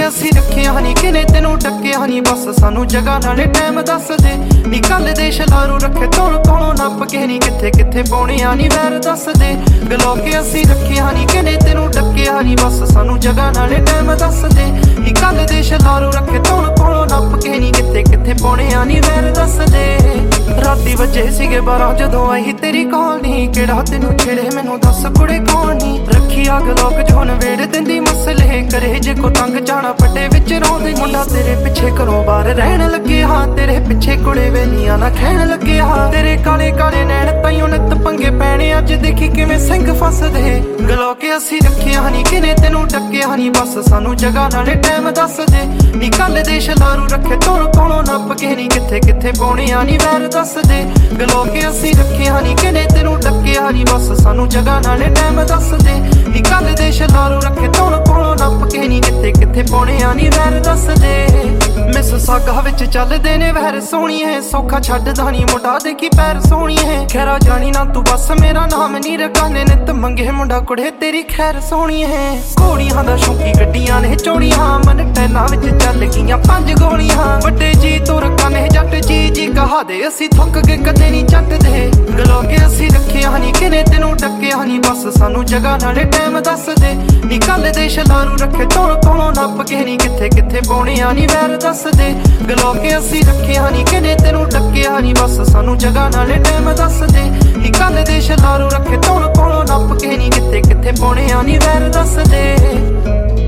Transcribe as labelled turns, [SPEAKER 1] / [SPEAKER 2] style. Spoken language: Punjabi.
[SPEAKER 1] ਅਸੀਂ ਰੱਖਿਆ ਨੀ ਕਿਨੇ ਤੈਨੂੰ ਟੱਕਿਆ ਨੀ ਬਸ ਸਾਨੂੰ ਜਗ੍ਹਾ ਨਾਲੇ ਟਾਈਮ ਦੱਸ ਦੇ ਨੀ ਕੱਲ ਦੇ ਸ਼ਲਾਰੂ ਰੱਖੇ ਤੋਲ ਕੋਲੋਂ ਨੱਪ ਕੇ ਨੀ ਕਿੱਥੇ ਕਿੱਥੇ ਪਾਉਣਿਆ ਨੀ ਵੈਰ ਦੱਸ ਦੇ ਗਲੋ ਕੇ ਅਸੀਂ ਰੱਖਿਆ ਨੀ ਕਿਨੇ ਤੈਨੂੰ ਟੱਕਿਆ ਨੀ ਬਸ ਸਾਨੂੰ ਜਗ੍ਹਾ ਨਾਲੇ ਟਾਈਮ ਦੱਸ ਦੇ ਨੀ ਕੱਲ ਦੇ ਸ਼ਲਾਰੂ ਰੱਖੇ ਤੋਲ ਕੋਲੋਂ ਨੱਪ ਕੇ ਨੀ ਕਿੱਥੇ ਕਿੱਥੇ ਪਾਉਣਿਆ ਨੀ ਵੈਰ ਦੱਸ ਦੇ ਰਾਤੀ ਵਜੇ ਸੀਗੇ 12 ਜਦੋਂ ਆਈ ਤੇਰੀ ਕਾਲ ਨੀ ਕਿਹੜਾ ਤੈਨੂੰ ਛੇੜੇ ਮੈਨੂੰ ਦੱਸ ਕੁੜੇ ਕੌਣ ਨੀ ਰੱਖੀ ਅੱਗ ਲੋਕ ਜੋ ਨਵੇੜ ਦਿੰਦੀ ਮਸਲੇ ਕਰੇ ਜੇ ਕੋ ਤੰਗ ਜਾਣਾ ਪੱਟੇ ਵਿੱਚ ਰੋਂਦੇ ਮੁੰਡਾ ਤੇਰੇ ਪਿੱਛੇ ਘਰੋਂ ਬਾਹਰ ਰਹਿਣ ਲੱਗੇ ਹਾਂ ਤੇਰੇ ਪਿੱਛੇ ਕੁੜੇ ਵੇਲੀਆਂ ਨਾ ਖਹਿਣ ਲੱਗੇ ਹਾਂ ਤੇਰੇ ਕਾਲੇ ਕਾਲੇ ਨੈਣ ਤਾਈਓ ਨਿੱਤ ਪੰਗੇ ਪੈਣੇ ਅੱਜ ਦੇਖੀ ਕਿਵੇਂ ਸਿੰਘ ਫਸਦੇ ਗਲੋ ਕੇ ਅਸੀਂ ਰੱਖਿਆ ਨੀ ਕਿਨੇ ਤੈਨੂੰ ਟੱਕਿਆ ਨੀ ਬਸ ਸਾਨੂੰ ਜਗ੍ਹਾ ਨਾਲੇ ਟਾਈਮ ਦੱਸ ਦੇ ਨੀ ਕੱਲ ਦੇ ਸ਼ਲਾਰੂ ਰੱਖੇ ਤੋਲ ਕੋਲੋਂ ਨੱਪ ਕੇ ਨੀ ਕਿੱਥੇ ਕਿੱਥੇ ਪਾਉਣਿਆ ਨੀ ਵੈਰ ਦੱਸ ਦੇ ਗਲੋ ਕੇ ਅਸੀਂ ਰੱਖਿਆ ਨੀ ਕਿਨੇ ਤੈਨੂੰ ਟੱਕਿਆ ਨੀ ਬਸ ਸਾਨੂੰ ਜਗ੍ਹਾ ਨਾਲੇ ਟਾਈਮ ਦੱਸ ਦੇ ਨੀ ਕੱਲ ਦੇ ਸ਼ਲਾਰੂ ਰੱਖੇ ਤੋਲ ਕੋਲੋਂ ਨੱਪ ਕੇ ਨੀ ਕਿੱਥੇ ਕਿੱਥੇ ਪਾਉਣਿਆ ਨੀ ਵੈਰ ਦੱਸ ਦੇ ਮਿਸ ਸਾਗਾ ਵਿੱਚ ਚੱਲਦੇ ਨੇ ਵਹਿਰ ਸੋਹਣੀਏ ਸੌਖਾ ਛੱਡਦਾ ਨੀ ਮੁੰਡਾ ਦੇਖੀ ਪੈਰ ਸੋਹਣੀਏ ਖੈਰਾ ਜਾਣੀ ਨਾ ਤੂੰ ਬਸ ਮੇਰਾ ਨਾਮ ਨੀ ਰਕਾਨੇ ਨਿੱਤ ਮੰਗੇ ਮੁੰਡਾ ਕੁੜੇ ਤੇਰੀ ਖੈਰ ਸੋਹਣੀਏ ਘੋੜੀਆਂ ਦਾ ਸ਼ੌਂਕੀ ਗੱਡੀਆਂ ਨੇ ਚੋੜੀਆਂ ਮਨ ਟੈਨਾਂ ਵਿੱਚ ਚੱਲ ਗਈਆਂ 5 ਗੋਲੀਆਂ ਵੱਡੇ ਜੀ ਤੁਰ ਕਾਨੇ ਜੱਟ ਜੀ ਕਹਾ ਦੇ ਅਸੀਂ ਥੁੱਕ ਕੇ ਕਦੇ ਨੀ ਚੱਟਦੇ ਗਲੋ ਕੇ ਅਸੀਂ ਰੱਖਿਆ ਨੀ ਕਿਨੇ ਤੈਨੂੰ ਟੱਕਿਆ ਨੀ ਬਸ ਸਾਨੂੰ ਜਗ੍ਹਾ ਨਾਲੇ ਟਾਈਮ ਦੱਸ ਦੇ ਨੀ ਕੱਲ ਦੇ ਸ਼ਲਾਰੂ ਰੱਖੇ ਤੋਲ ਕੋਲੋਂ ਨੱਪ ਕੇ ਨੀ ਕਿੱਥੇ ਕਿੱਥੇ ਪਾਉਣਿਆ ਨੀ ਵੈਰ ਦੱਸ ਦੇ ਗਲੋ ਕੇ ਅਸੀਂ ਰੱਖਿਆ ਨੀ ਕਿਨੇ ਤੈਨੂੰ ਟੱਕਿਆ ਨੀ ਬਸ ਸਾਨੂੰ ਜਗ੍ਹਾ ਨਾਲੇ ਟਾਈਮ ਦੱਸ ਦੇ ਨੀ ਕੱਲ ਦੇ ਸ਼ਲਾਰੂ ਰੱਖੇ ਤੋਲ ਕੋਲੋਂ ਨੱਪ ਕੇ ਨੀ ਕਿੱਥੇ ਕਿੱਥੇ ਪਾਉਣਿਆ ਨੀ ਵੈਰ ਦੱਸ ਦੇ